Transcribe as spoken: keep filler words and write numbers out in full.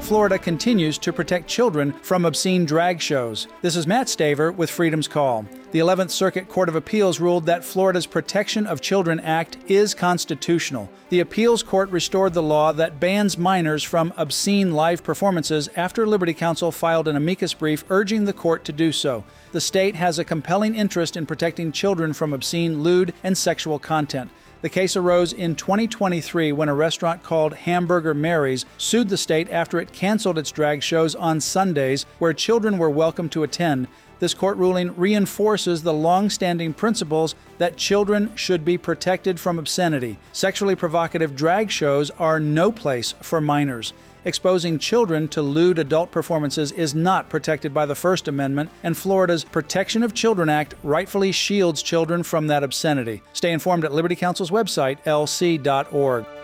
Florida continues to protect children from obscene drag shows. This is Matt Staver with Freedom's Call. The eleventh Circuit Court of Appeals ruled that Florida's Protection of Children Act is constitutional. The appeals court restored the law that bans minors from obscene live performances after Liberty Counsel filed an amicus brief urging the court to do so. The state has a compelling interest in protecting children from obscene, lewd, and sexual content. The case arose in twenty twenty-three when a restaurant called Hamburger Mary's sued the state after it canceled its drag shows on Sundays where children were welcome to attend. This court ruling reinforces the long-standing principles that children should be protected from obscenity. Sexually provocative drag shows are no place for minors. Exposing children to lewd adult performances is not protected by the First Amendment, and Florida's Protection of Children Act rightfully shields children from that obscenity. Stay informed at Liberty Counsel's website, L C dot org.